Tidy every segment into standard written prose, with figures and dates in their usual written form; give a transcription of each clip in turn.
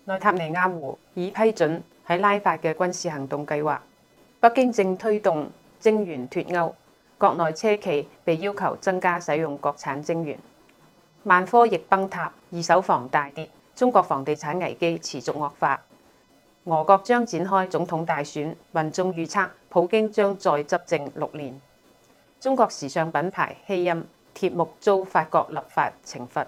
內塔尼亞胡已批准喺拉法嘅軍事行動計劃。北京正推動晶圓脫歐，國內車企被要求增加使用國產晶圓。萬科亦崩塌，二手房大跌，中國房地產危機持續惡化。俄國將展開總統大選，民眾預測普京將再執政6年。中國時尚品牌希欽鐵木遭法國立法懲罰。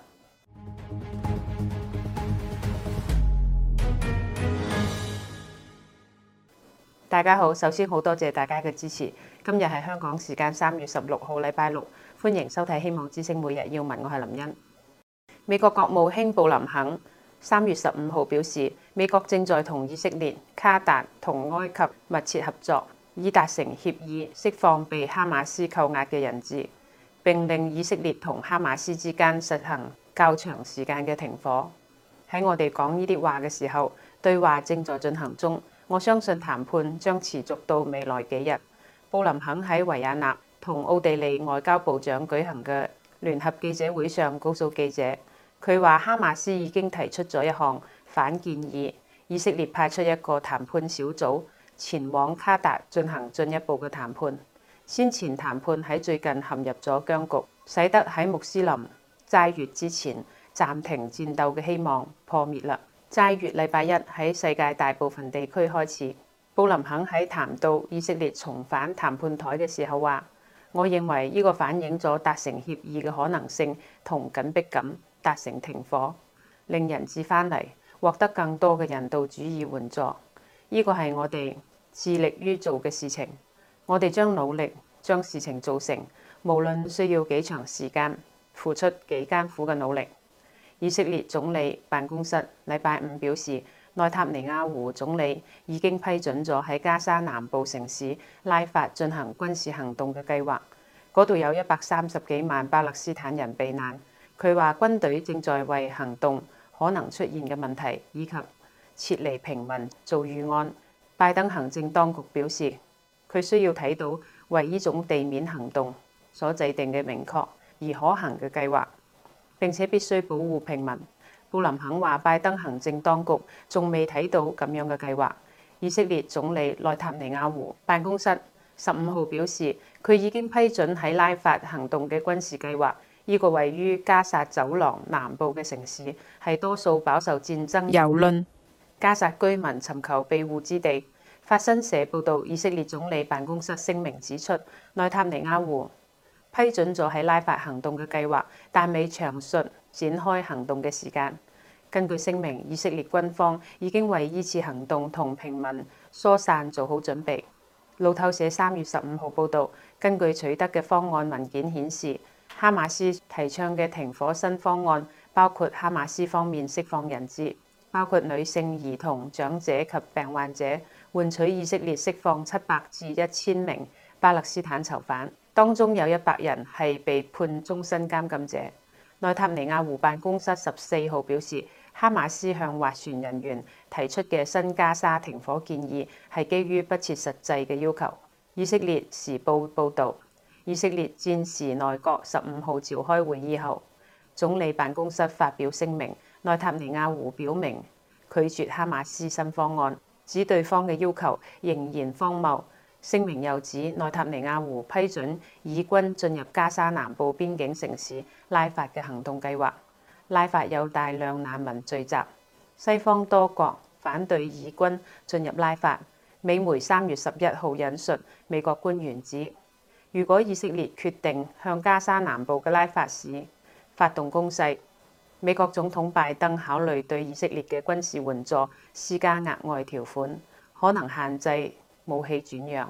大家好，首先好多謝大家嘅支持。今日係香港時間3月16號，禮拜六，歡迎收睇《希望之聲每日要聞》，我係林茵。美國國務卿布林肯3月15號表示，美國正在同以色列、卡達同埃及密切合作，以達成協議，釋放被哈馬斯扣押嘅人質，並令以色列同哈馬斯之間實行較長時間嘅停火。喺我哋講呢啲話嘅時候，對話正在進行中。我相信談判將持續到未來幾日。布林肯喺維也納同奧地利外交部長舉行嘅聯合記者會上告訴記者，佢話哈馬斯已經提出咗一項反建議，以色列派出一個談判小組前往卡達進行進一步嘅談判。先前談判喺最近陷入咗僵局，使得喺穆斯林齋月之前暫停戰鬥嘅希望破滅啦。齋月禮拜一喺世界大部分地區開始。布林肯喺談到以色列重返談判台嘅時候話，我認為呢個反映咗達成協議嘅可能性同緊迫感，達成停火，令人質返嚟，獲得更多嘅人道主義援助。呢個係我哋致力於做嘅事情。我哋將努力將事情做成，無論需要幾長時間，付出幾艱苦嘅努力。以色列總理辦公室禮拜五表示，內塔尼亞胡總理已經批准咗喺加沙南部城市拉法進行軍事行動嘅計劃。嗰度有130幾萬巴勒斯坦人避難。佢話軍隊正在為行動可能出現嘅問題以及撤離平民做預案。拜登行政當局表示，佢需要睇到為呢種地面行動所制定嘅明確而可行嘅計劃，並且必須保護平民。布林肯話，拜登行政當局仲未睇到咁樣嘅計劃。以色列總理內塔尼亞胡辦公室15號表示，佢已經批准喺拉法行動嘅軍事計劃。呢個位於加薩走廊南部嘅城市係多數飽受戰爭蹂躪加薩居民尋求庇護之地。法新社報導，以色列總理辦公室聲明指出，內塔尼亞胡批准咗喺拉法行動嘅計劃，但未詳述展開行動嘅時間。根據聲明，以色列軍方已經為呢次行動同平民疏散做好準備。路透社3月15號報導，根據取得嘅方案文件顯示，哈馬斯提倡嘅停火新方案包括哈馬斯方面釋放人質，包括女性、兒童、長者及病患者，換取以色列釋放700至1000名巴勒斯坦囚犯，當中有100人係被判終身監禁者。內塔尼亞胡辦公室14號表示，哈馬斯向斡旋人員提出嘅新加沙停火建議係基於不切實際嘅要求。以色列時報報導，以色列戰時內閣15號召開會議後，總理辦公室發表聲明，內塔尼亞胡表明拒絕哈馬斯新方案，指對方嘅要求仍然荒謬。聲明又指，內塔尼亞胡批准以軍進入加沙南部邊境城市拉法嘅行動計劃。拉法有大量難民聚集，西方多國反對以軍進入拉法。美媒3月11號引述美國官員指，如果以色列決定向加沙南部嘅拉法市發動攻勢，美國總統拜登考慮對以色列嘅軍事援助施加額外條款，可能限制武器轉讓。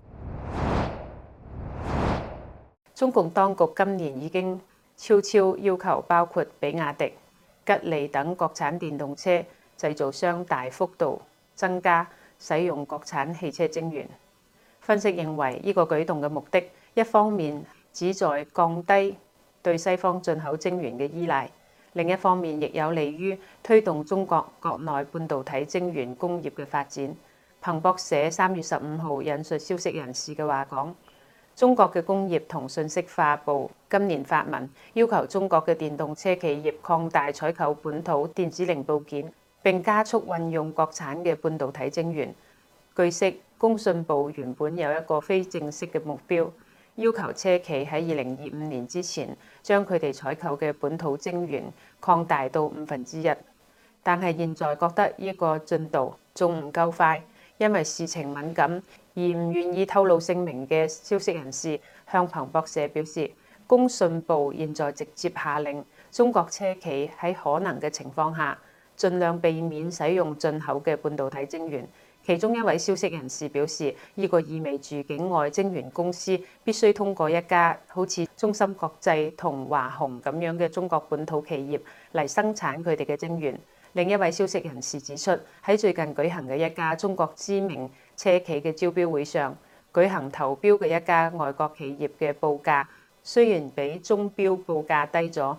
中共當局今年已經悄悄要求包括比亞迪、吉利等國產電動車製造商大幅度增加使用國產汽車晶圓。分析認為，呢個舉動嘅目的，一方面旨在降低對西方進口晶圓嘅依賴，另一方面亦有利於推動中國國內半導體晶圓工業嘅發展。彭博社3月15號引述消息人士嘅話講，中國嘅工業同信息化部今年發文要求中國嘅電動車企業擴大採購本土電子零部件， 並加速運用國產嘅半導體晶圓。據悉，工信部原本有一個非正式嘅目標，要求車企喺2025年之前將佢哋採購嘅本土晶圓擴大到1/5，但係現在覺得呢個進度仲唔夠快，因為事情敏感而唔願意透露姓名嘅消息人士向彭博社表示，工信部現在直接下令中國車企喺可能嘅情況下，盡量避免使用進口嘅半導體晶圓。其中一位消息人士表示，呢個意味住境外晶圓公司必須通過一家好似中芯國際同華虹咁樣嘅中國本土企業嚟生產佢哋嘅晶圓。另一位消息人士指出，喺最近舉行嘅一家中國知名車企嘅招標會上，舉行投標嘅一家外國企業嘅報價雖然比中標報價低咗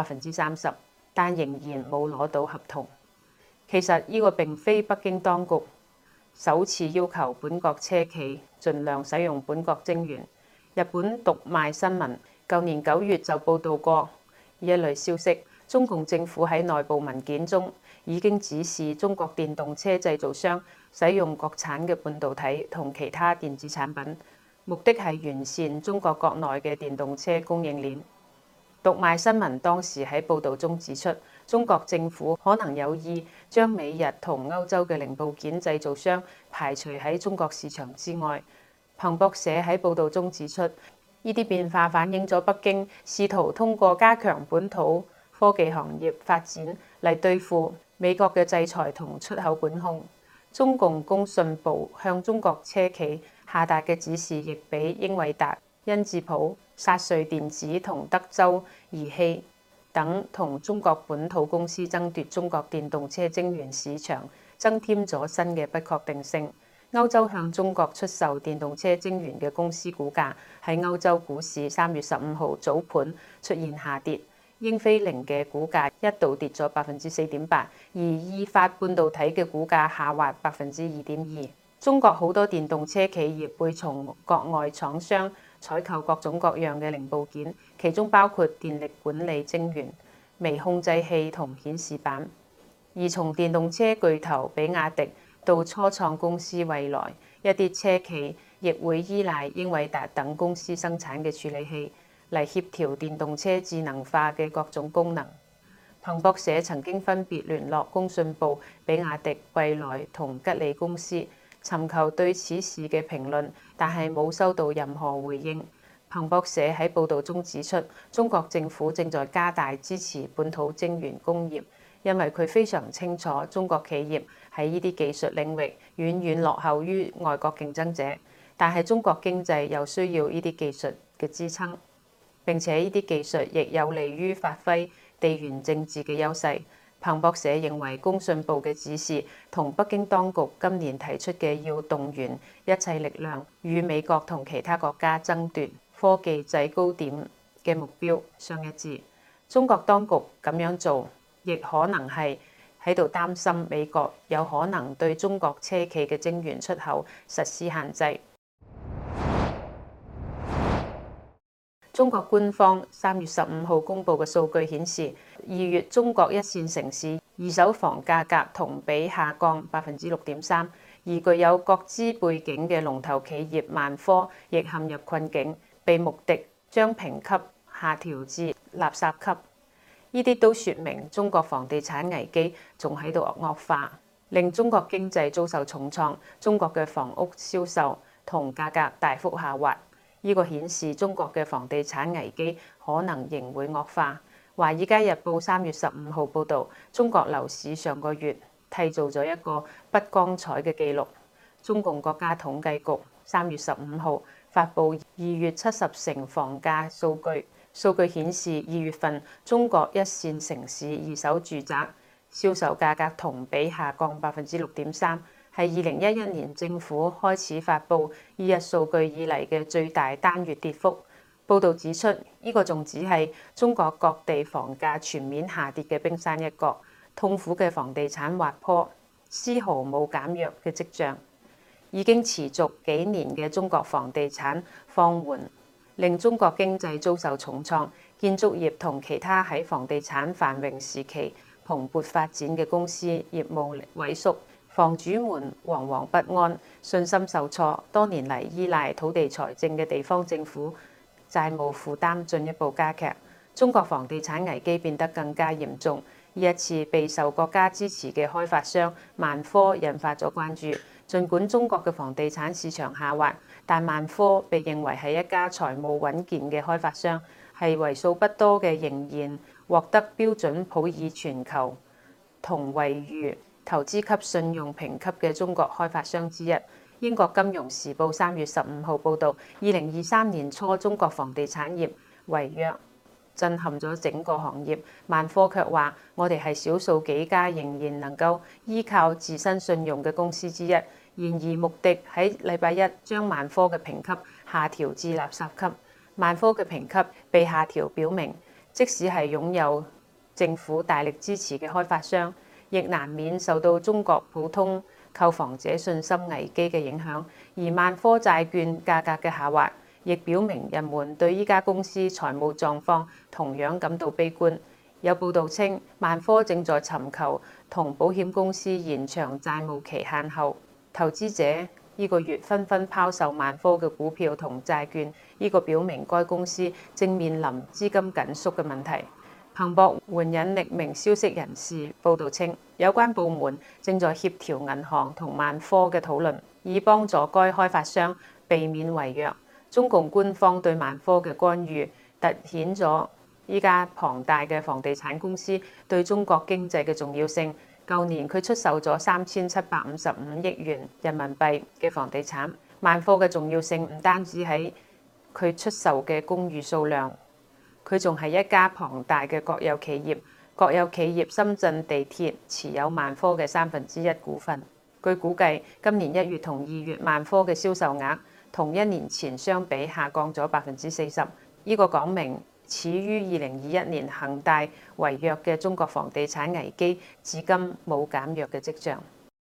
30%，但仍然冇攞到合同。其實呢個並非北京當局首次要求本國車企盡量使用本國晶圓。日本讀賣新聞舊年9月就報導過呢一類消息。中共政府喺內部文件中已經指示中國電動車製造商使用國產嘅半導體同其他電子產品，目的係完善中國國內嘅電動車供應鏈。讀賣新聞當時喺報導中指出，中國政府可能有意將美日同歐洲嘅零部件製造商排除喺中國市場之外。彭博社喺報導中指出，呢啲變化反映咗北京試圖通過加強本土科技行業發展嚟對付美國嘅制裁同出口管控。中共工信部向中國車企下達嘅指示亦比英偉達、恩智浦、薩瑞電子同德州儀器等同中國本土公司爭奪中國電動車晶圓市場增添咗新嘅不確定性。歐洲向中國出售電動車晶圓嘅公司股價喺歐洲股市3月15號早盤出現下跌。英飛凌嘅股價一度跌咗4.8%，而意法半導體嘅股價下滑2.2%。中國好多電動車企業會從國外廠商採購各種各樣嘅零部件，其中包括電力管理晶圓、微控制器同顯示板。而從電動車巨頭比亞迪到初創公司蔚來，一啲車企亦會依賴英偉達等公司生產嘅處理器嚟協調電動車智能化嘅各種功能。彭博社曾經分別聯絡工信部、比亞迪、蔚來同吉利公司，尋求對此事嘅評論，但係冇收到任何回應。彭博社喺報導中指出，中國政府正在加大支持本土晶圓工業，因為佢非常清楚中國企業喺呢啲技術領域遠遠落後於外國競爭者，但係中國經濟又需要呢啲技術嘅支撐。並且呢啲技術亦有利於發揮地緣政治嘅優勢。彭博社認為工信部嘅指示同北京當局今年提出嘅要動員一切力量與美國同其他國家爭奪科技制高點嘅目標相一致。中國當局咁樣做，亦可能係喺度擔心美國有可能對中國車企嘅晶圓出口實施限制。中國官方3月15號公佈嘅數據顯示，2月中國一線城市二手房價格同比下降6.3%，而具有國資背景嘅龍頭企業萬科亦陷入困境，被穆迪將評級下調至垃圾級。呢啲都說明中國房地產危機仲喺度惡化，令中國經濟遭受重創，中國嘅房屋銷售同價格大幅下滑。呢個顯示中國嘅房地產危機可能仍會惡化。華爾街日報3月15號報導，中國樓市上個月締造咗一個不光彩嘅記錄。中共國家統計局3月15號發布2月70城房價數據，數據顯示2月份中國一線城市二手住宅銷售價格同比下降6.3%。係2011年政府開始發布呢一數據以嚟嘅最大單月跌幅。報導指出，呢個仲只係中國各地房價全面下跌嘅冰山一角，痛苦嘅房地產滑坡絲毫冇減弱嘅跡象。已經持續幾年嘅中國房地產放緩，令中國經濟遭受重創，建築業同其他喺房地產繁榮時期蓬勃發展嘅公司業務萎縮，房主們惶惶不安，信心受挫。多年嚟依賴土地財政嘅地方政府債務負擔進一步加劇，中國房地產危機變得更加嚴重。呢一次備受國家支持嘅開發商萬科引發咗關注。儘管中國嘅房地產市場下滑，但萬科被認為係一家財務穩健嘅開發商，係為數不多嘅仍然獲得標準普爾全球同惠譽投資級信用評級嘅中國開發商之一。英國金融時報3月15號報導，2023年初中國房地產業違約震撼咗整個行業。萬科卻話：我哋係少數幾家仍然能夠依靠自身信用嘅公司之一。然而，穆迪喺禮拜一將萬科嘅評級下調至垃圾級。萬科嘅評級被下調，表明即使係擁有政府大力支持嘅開發商，亦難免受到中國普通購房者信心危機嘅影響。而萬科債券價格嘅下滑，亦表明人們對呢家公司財務狀況同樣感到悲觀。有報道稱，萬科正在尋求同保險公司延長債務期限後，投資者呢個月紛紛拋售萬科嘅股票同債券，呢個表明該公司正面臨資金緊縮嘅問題。彭博援引匿名消息人士報導稱，有關部門正在協調銀行同萬科嘅討論，以幫助該開發商避免違約。中共官方對萬科嘅干預，凸顯咗依家龐大嘅房地產公司對中國經濟嘅重要性。舊年佢出售咗3755億元人民幣嘅房地產。萬科嘅重要性唔單止喺佢出售嘅公寓數量，佢仲係一家龐大嘅國有企業。國有企業深圳地鐵持有萬科嘅1/3股份。據估計，今年1月同2月萬科嘅銷售額同1年前相比下降咗40%。呢個講明，始於2021年恒大違約嘅中國房地產危機，至今冇減弱嘅跡象。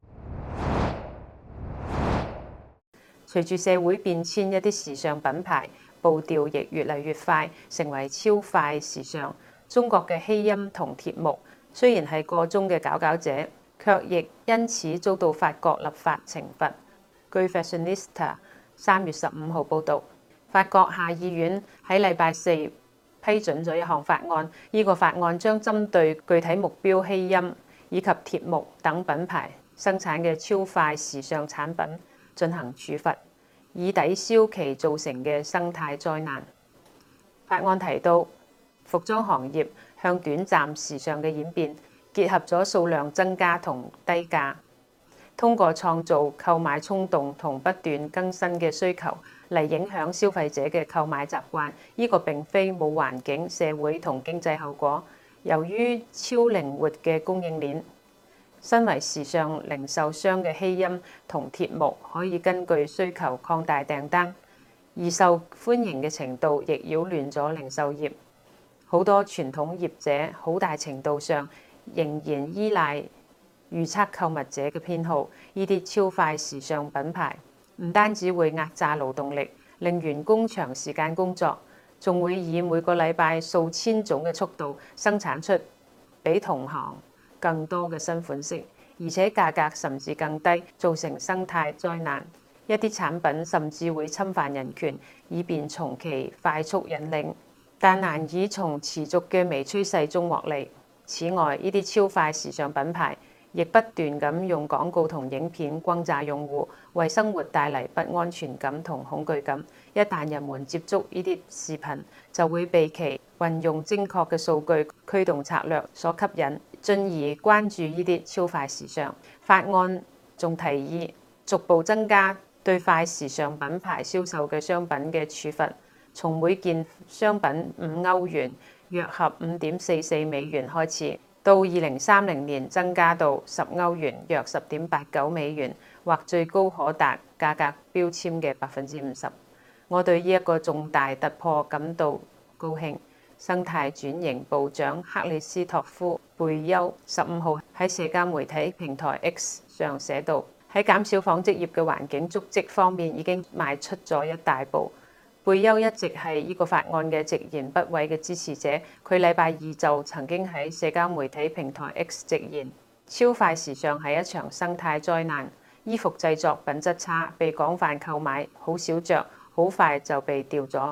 隨住社會變遷，一啲時尚品牌步調亦越嚟越快，成為超快時尚。中國嘅希欽同鐵木雖然係個中嘅佼佼者，卻亦因此遭到法國立法懲罰。據 Fashionista 3月15號報導，法國下議院喺禮拜四批准咗一項法案，呢個法案將針對具體目標希欽以及鐵木等品牌生產嘅超快時尚產品進行處罰，以抵消其造成嘅生態災難。法案提到，服裝行業向短暫時尚嘅演變，結合咗數量增加同低價，通過創造購買衝動同不斷更新嘅需求嚟影響消費者嘅購買習慣。呢個並非冇環境、社會同經濟後果。由於超靈活嘅供應鏈，身為時尚零售商嘅希欽同鐵木可以根據需求擴大訂單，而受歡迎嘅程度亦擾亂咗零售業。好多傳統業者好大程度上仍然依賴預測購物者嘅偏好。呢啲超快時尚品牌唔單止會壓榨勞動力，令員工長時間工作，仲會以每個禮拜數千種嘅速度生產出比同行更多嘅新款式，而且價格甚至更低，造成生態災難。一啲產品甚至會侵犯人權，以便從其快速引領，但難以從持續嘅微趨勢中獲利。此外，呢啲超快時尚品牌亦不斷咁用廣告同影片轟炸用戶，為生活帶嚟不安全感同恐懼感。一旦人們接觸呢啲視頻，就會被其運用精確嘅數據驅動策略所吸引，進而關注呢啲超快時尚。法案仲提議逐步增加對快時尚品牌銷售嘅商品嘅處罰，從每件商品5歐元（約合5.44美元）開始，到2030年增加到10歐元（約10.89美元），或最高可達價格標籤嘅50%。我對呢一個重大突破感到高興。生態轉型部長克里斯托夫·貝丘15號喺社交媒體平台 X 上寫道：喺減少紡織業嘅環境足跡方面已經邁出咗一大步。 貝丘一直係呢個法案嘅直言不諱嘅支持者，佢禮拜二就曾經喺社交媒體平台 X 直言：超快時尚係一場生態災難，衣服製作品質差，被廣泛購買，好少着，好快就被掉咗。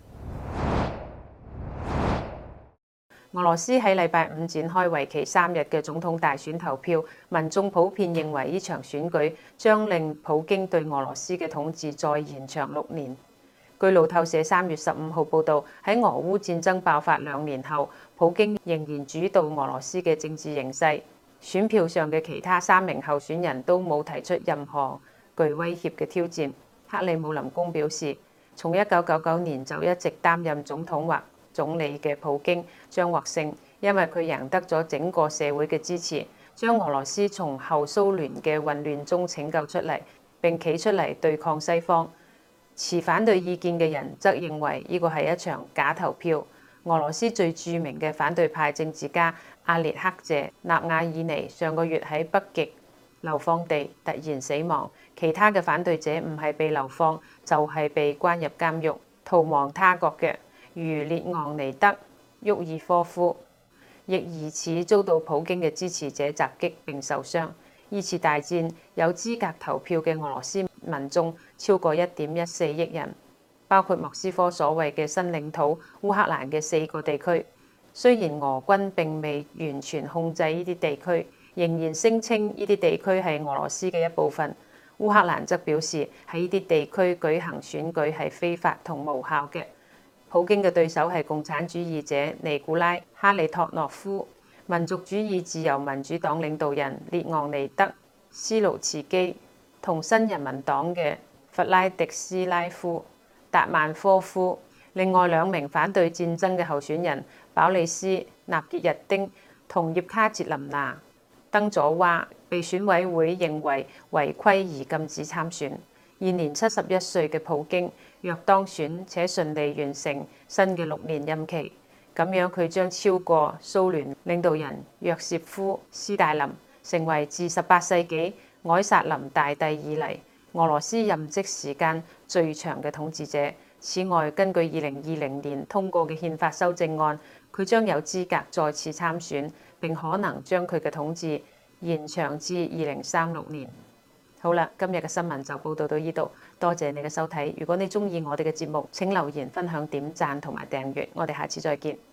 俄羅斯喺禮拜五展開為期3日嘅總統大選投票，民眾普遍認為呢場選舉將令普京對俄羅斯嘅統治再延長6年。據路透社3月15號報導，喺俄烏戰爭爆發2年後，普京仍然主導俄羅斯嘅政治形勢。選票上嘅其他3名候選人都冇提出任何具威脅嘅挑戰。克里姆林宮表示，從1999年就一直擔任總統或總理嘅普京將獲勝，因為佢贏得咗整個社會嘅支持，將俄羅斯從後蘇聯嘅混亂中拯救出嚟，並企出嚟對抗西方。持反對意見嘅人則認為呢個係一場假投票。俄羅斯最著名嘅反對派政治家阿列克謝納瓦爾尼上個月喺北極流放地突然死亡，其他嘅反對者唔係被流放，就係被關入監獄逃亡他國嘅，如列昂尼德·沃爾科夫，亦疑似遭到普京嘅支持者襲擊並受傷。呢次大戰有資格投票嘅俄羅斯民眾超過1.14億人，包括莫斯科所謂嘅新領土烏克蘭嘅4個地區。雖然俄軍並未完全控制呢啲地區，仍然聲稱呢啲地區係俄羅斯嘅一部分。烏克蘭則表示喺呢啲地區舉行選舉係非法同無效嘅。普京嘅對手係共產主義者尼古拉·哈里托諾夫、民族主義自由民主黨領導人列昂尼德·斯盧茨基同新人民黨嘅弗拉迪斯拉夫·達曼科夫。另外2名反對戰爭嘅候選人保利斯·納傑日丁同葉卡捷琳娜·登佐娃被選委會認為違規而禁止參選。現年71歲嘅普京若當選且順利完成新嘅6年任期，咁樣佢將超過蘇聯領導人約瑟夫·斯大林，成為自18世紀凱薩琳大帝以嚟俄羅斯任職時間最長嘅統治者。此外，根據2020年通過嘅憲法修正案，佢將有資格再次參選，並可能將佢嘅統治延長至2036年。好啦，今日嘅新聞就報道到呢度，多謝你嘅收睇。如果你鍾意我哋嘅節目，請留言、分享、點讚同埋訂閱。我哋下次再見。